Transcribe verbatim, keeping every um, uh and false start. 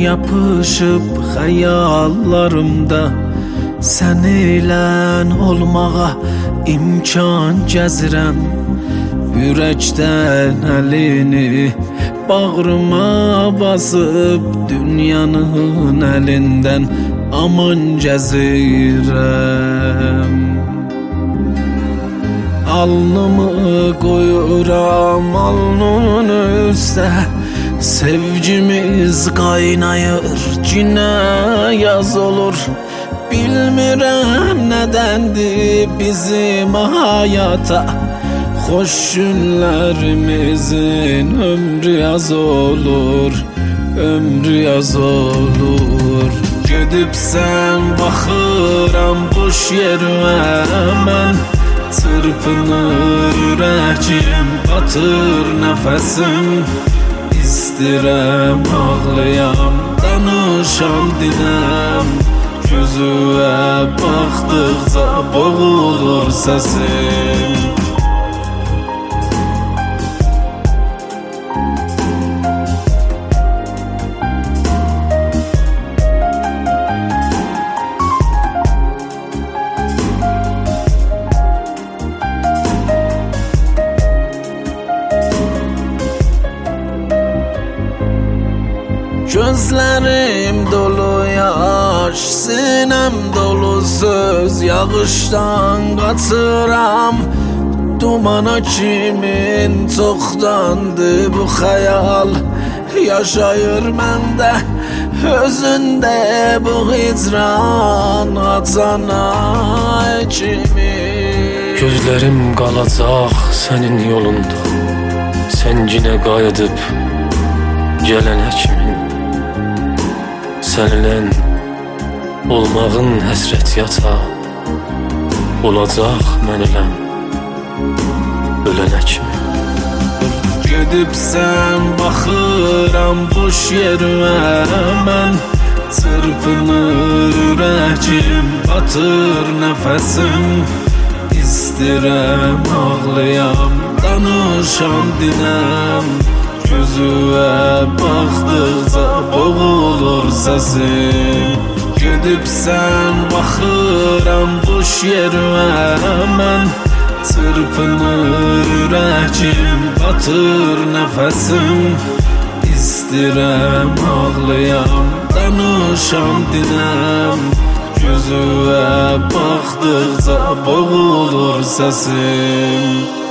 yapışıb xəyallarımda, sən eylən olmağa imkan gəzirəm. Ürəkdən əlini bağrıma basıb, dünyanın əlindən aman gəzirəm. Alnımı qoyuram alnının üstə, sevgimiz qaynayır, cinə yaz olur. Bilmirəm nədəndir bizim hayata, xoş günlərimizin ömrü yaz olur, ömrü yaz olur. Gedibsən baxıram boş yerimə mən, çırpınır ürəkim, batır nəfəsim. İstirəm ağlayam, danışam dinəm, gözüvə baxdıqca boğulur səsim. Gözlərim dolu yaş, sinəm dolu söz, yağışdan qaçıram. Dumana kimin çoxdandı bu xəyal, yaşayır məndə, özündə bu hicran açana kimi. Gözlərim qalacaq sənin yolunda, sən yenə qayıdıb gələnə kimin. Səninlə olmağın həsrət yata, olacaq məniləm ölənə kimi. Gedibsən baxıram boş yerimə mən, çırpınır ürəkim, batır nəfəsim. İstirəm ağlayam, danışam dinəm, gözüvə baxdıqca boğulur səsim. Gedibsən baxıram boş yerimə mən, çırpınır ürəkim, batır nəfəsim. İstirəm ağlayam, danışam dinəm, gözüvə baxdıqca boğulur səsim.